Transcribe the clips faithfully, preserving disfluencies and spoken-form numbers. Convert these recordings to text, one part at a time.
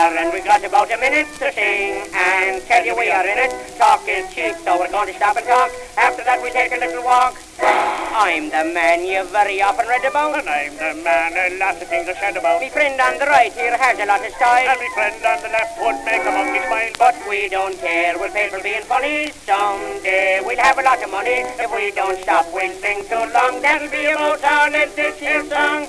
are, and we've got about a minute to sing and tell you we are in it. Talk is cheap, so we're going to stop and talk. After that we take a little walk. I'm the man you've very often read about. And I'm the man a lot of things are said about. Me friend on the right here has a lot of style. And me friend on the left would make a monkey smile. But we don't care, we'll pay for being funny. Someday we'll have a lot of money. If we don't stop, we'll sing too long. That'll be about all in this here song.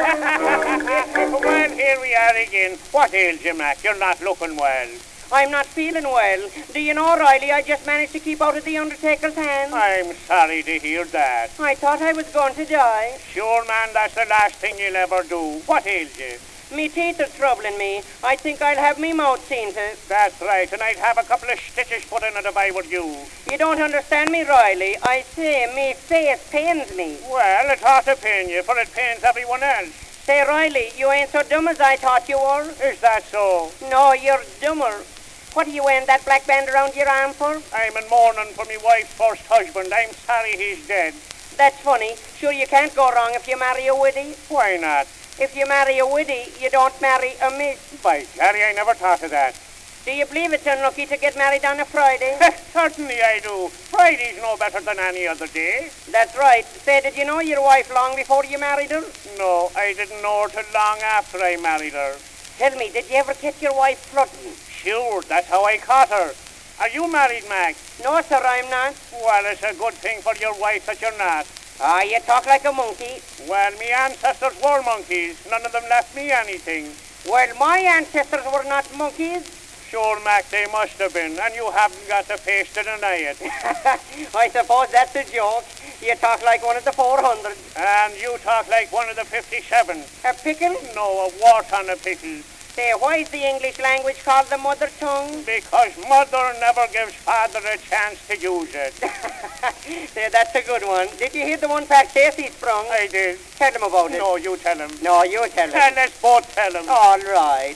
Well, here we are again. What ails you, Mac? You're not looking well. I'm not feeling well. Do you know, Riley, I just managed to keep out of the Undertaker's hands. I'm sorry to hear that. I thought I was going to die. Sure, man, that's the last thing you'll ever do. What ails you? Me teeth are troubling me. I think I'll have me mouth seen to. That's right, and I'd have a couple of stitches put in it if I were you. You don't understand me, Riley. I say me face pains me. Well, it ought to pain you, for it pains everyone else. Say, Riley, you ain't so dumb as I thought you were. Is that so? No, you're dumber. What are you wearing that black band around your arm for? I'm in mourning for my wife's first husband. I'm sorry he's dead. That's funny. Sure, you can't go wrong if you marry a widdy. Why not? If you marry a widdy, you don't marry a miss. By Gary, I never thought of that. Do you believe it's unlucky to get married on a Friday? Certainly I do. Friday's no better than any other day. That's right. Say, did you know your wife long before you married her? No, I didn't know her till long after I married her. Tell me, did you ever catch your wife flirting? Sure, that's how I caught her. Are you married, Mac? No, sir, I'm not. Well, it's a good thing for your wife that you're not. Ah, you talk like a monkey. Well, me ancestors were monkeys. None of them left me anything. Well, my ancestors were not monkeys. Sure, Mac, they must have been, and you haven't got the face to deny it. I suppose that's a joke. You talk like one of the four hundred. And you talk like one of the fifty-seven. A pickle? No, a wart on a pickle. Say, why is the English language called the mother tongue? Because mother never gives father a chance to use it. Say, that's a good one. Did you hear the one Pat Stacey sprung? I did. Tell him about it. No, you tell him. No, you tell him. And let's both tell him. All right.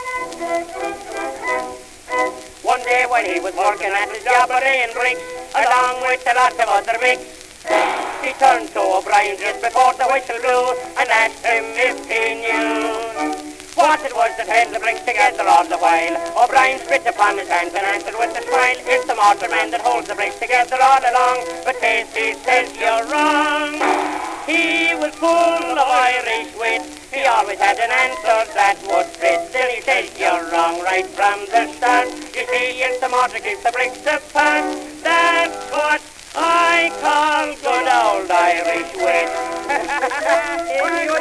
One day when he was working at the job of laying bricks, along with a lot of other mix, he turned to O'Brien just before the whistle blew and asked him if he knew what it was that held the bricks together all the while. O'Brien spit upon his hands and answered with a smile, it's the mortar man that holds the bricks together all along. But Casey says you're wrong. He was full of Irish wit. He always had an answer that would fit. Still he says you're wrong right from the start. You see, it's the mortar keeps the bricks apart. That's what I call good old Irish wit.